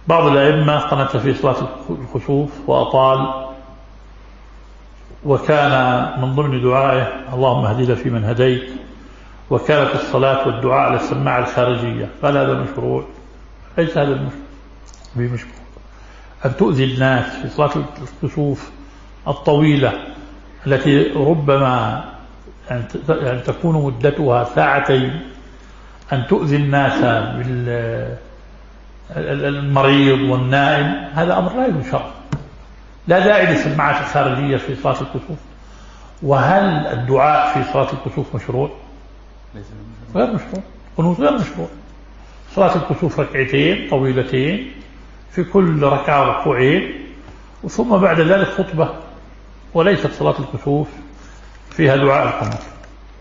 بعض الأئمة قنت في صلاة الكسوف وأطال، وكان من ضمن دعائه اللهم اهدنا فيمن هديت، وكانت الصلاة والدعاء على السماعة الخارجية. قال هذا مشروع، ليس هذا بمشروع أن تؤذي الناس في صلاة الكسوف الطويلة التي ربما يعني تكون مدتها ساعتين، أن تؤذي الناس بالمريض والنائم، هذا أمر لا يشرع، لا داعي للسماعات الخارجية في صلاة الكسوف. وهل الدعاء في صلاة الكسوف مشروع؟ غير مشروع، قنوت غير مشروع. صلاة الكسوف ركعتين طويلتين، في كل ركعة ركوعين، ثم بعد ذلك خطبة، وليست صلاة الكسوف فيها دعاء القنوت.